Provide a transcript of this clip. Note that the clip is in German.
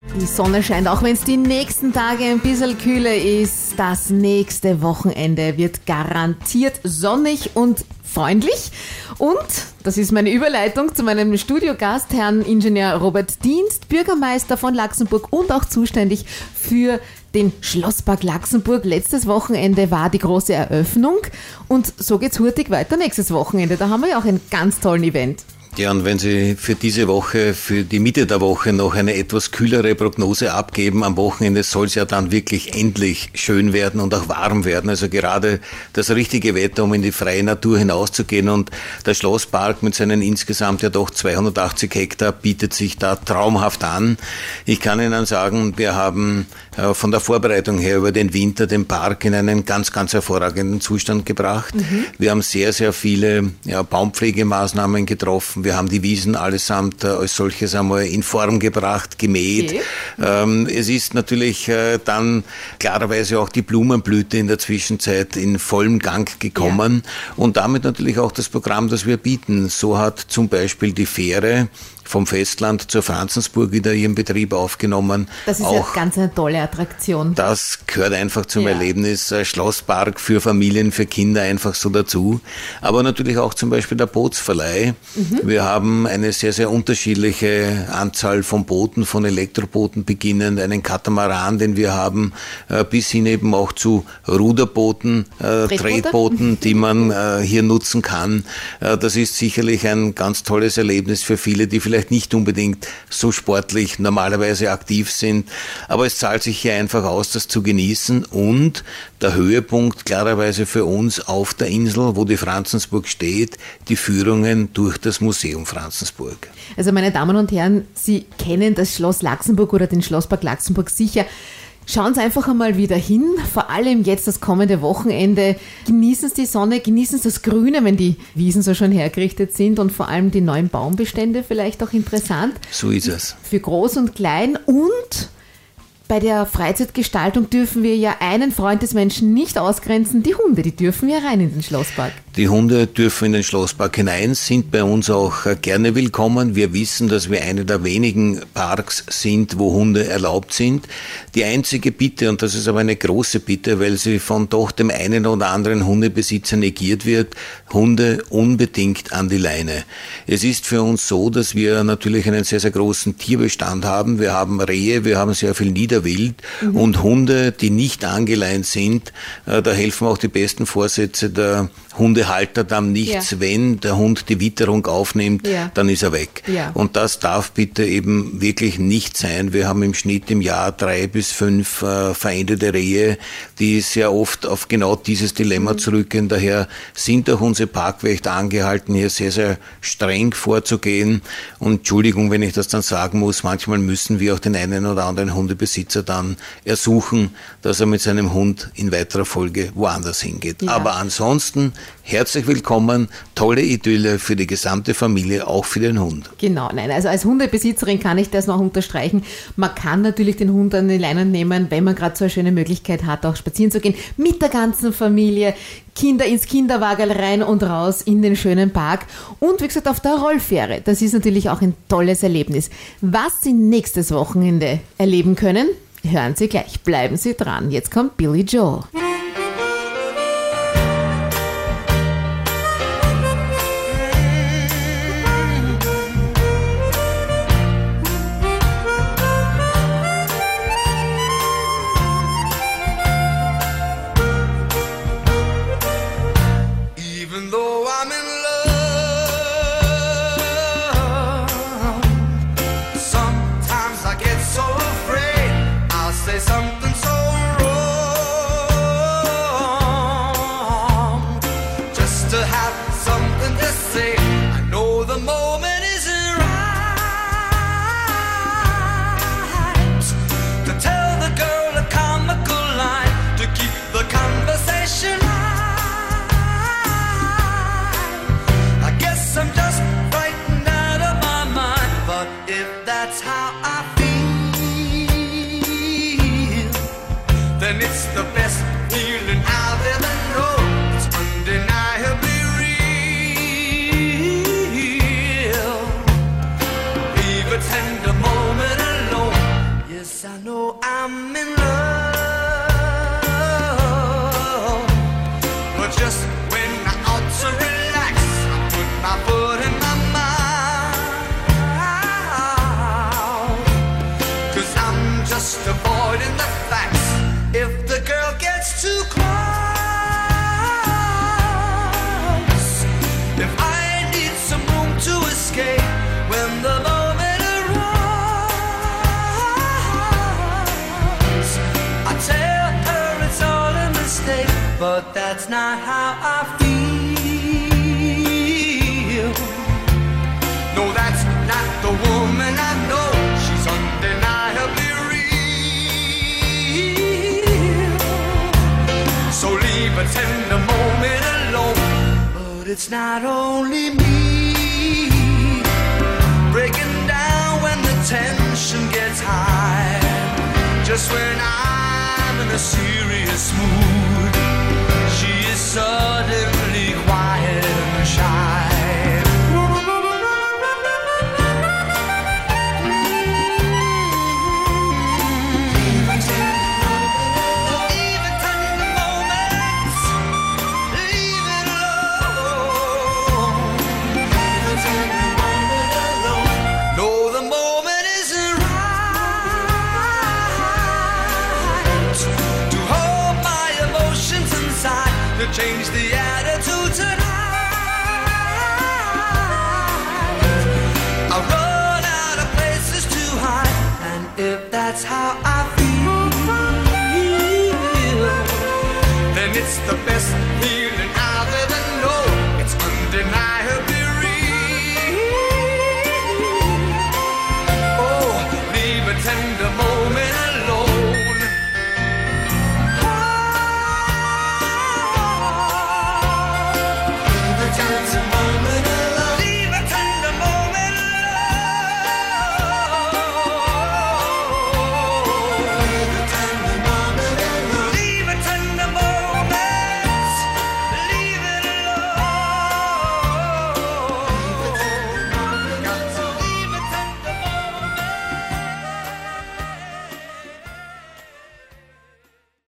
Die Sonne scheint, auch wenn es die nächsten Tage ein bisschen kühler ist. Das nächste Wochenende wird garantiert sonnig und freundlich. Und das ist meine Überleitung zu meinem Studiogast, Herrn Ingenieur Robert Dienst, Bürgermeister von Laxenburg und auch zuständig für den Schlosspark Laxenburg. Letztes Wochenende war die große Eröffnung und so geht's hurtig weiter nächstes Wochenende. Da haben wir ja auch ein ganz tolles Event. Ja, und wenn Sie für diese Woche, für die Mitte der Woche noch eine etwas kühlere Prognose abgeben, am Wochenende soll es ja dann wirklich endlich schön werden und auch warm werden. Also gerade das richtige Wetter, um in die freie Natur hinauszugehen. Und der Schlosspark mit seinen insgesamt ja doch 280 Hektar bietet sich da traumhaft an. Ich kann Ihnen sagen, wir haben von der Vorbereitung her über den Winter den Park in einen ganz, ganz hervorragenden Zustand gebracht. Wir haben sehr, sehr viele Baumpflegemaßnahmen getroffen. Wir haben die Wiesen allesamt als solches einmal in Form gebracht, gemäht. Okay. Es ist natürlich dann klarerweise auch die Blumenblüte in der Zwischenzeit in vollem Gang gekommen und damit natürlich auch das Programm, das wir bieten. So hat zum Beispiel die Fähre vom Festland zur Franzensburg wieder ihren Betrieb aufgenommen. Das ist auch ja ganz eine tolle Attraktion. Das gehört einfach zum Erlebnis. Schlosspark für Familien, für Kinder einfach so dazu. Aber natürlich auch zum Beispiel der Bootsverleih. Wir haben eine sehr, sehr unterschiedliche Anzahl von Booten, von Elektrobooten beginnend, einen Katamaran, den wir haben, bis hin eben auch zu Ruderbooten, Tretbooten, die man hier nutzen kann. Das ist sicherlich ein ganz tolles Erlebnis für viele, die vielleicht nicht unbedingt so sportlich normalerweise aktiv sind, aber es zahlt sich hier einfach aus, das zu genießen und der Höhepunkt klarerweise für uns auf der Insel, wo die Franzensburg steht, die Führungen durch das Museum Franzensburg. Also meine Damen und Herren, Sie kennen das Schloss Laxenburg oder den Schlosspark Laxenburg sicher. Schauen Sie einfach einmal wieder hin, vor allem jetzt das kommende Wochenende. Genießen Sie die Sonne, genießen Sie das Grüne, wenn die Wiesen so schon hergerichtet sind und vor allem die neuen Baumbestände vielleicht auch interessant. So ist es. Für Groß und Klein und bei der Freizeitgestaltung dürfen wir ja einen Freund des Menschen nicht ausgrenzen, die Hunde, die dürfen ja rein in den Schlosspark. Die Hunde dürfen in den Schlosspark hinein, sind bei uns auch gerne willkommen. Wir wissen, dass wir eine der wenigen Parks sind, wo Hunde erlaubt sind. Die einzige Bitte, und das ist aber eine große Bitte, weil sie von doch dem einen oder anderen Hundebesitzer negiert wird, Hunde unbedingt an die Leine. Es ist für uns so, dass wir natürlich einen sehr, sehr großen Tierbestand haben. Wir haben Rehe, wir haben sehr viel Niederwild und Hunde, die nicht angeleint sind, da helfen auch die besten Vorsätze der Hundehalter dann nichts, wenn der Hund die Witterung aufnimmt, dann ist er weg. Ja. Und das darf bitte eben wirklich nicht sein. Wir haben im Schnitt im Jahr 3 bis 5 verendete Rehe, die sehr oft auf genau dieses Dilemma zurückgehen. Daher sind auch unsere Parkwächter angehalten, hier sehr, sehr streng vorzugehen. Und Entschuldigung, wenn ich das dann sagen muss, manchmal müssen wir auch den einen oder anderen Hundebesitzer dann ersuchen, dass er mit seinem Hund in weiterer Folge woanders hingeht. Ja. Aber ansonsten herzlich willkommen, tolle Idylle für die gesamte Familie, auch für den Hund. Genau, nein, also als Hundebesitzerin kann ich das noch unterstreichen. Man kann natürlich den Hund an die Leine nehmen, wenn man gerade so eine schöne Möglichkeit hat, auch spazieren zu gehen, mit der ganzen Familie, Kinder ins Kinderwagerl rein und raus in den schönen Park und wie gesagt auf der Rollfähre. Das ist natürlich auch ein tolles Erlebnis. Was Sie nächstes Wochenende erleben können, hören Sie gleich, bleiben Sie dran. Jetzt kommt Billy Joel. Something so Yes, I know I'm in love, but just when I ought to relax, I put my foot in my mouth, 'cause I'm just avoiding the facts. If the girl gets too close, if I need some room to escape when the moment arrives, I tell her it's all a mistake, but that's not how I feel. No, that's not the woman I know. She's undeniably real. So leave a tender moment alone. But it's not only me breaking down when the tension gets high. Just when I'm in a serious mood, she is suddenly quiet and shy. To change the attitude tonight, I run out of places to hide, and if that's how I feel, then it's the best feeling I've ever known. It's undeniably real. Oh, leave a tender moment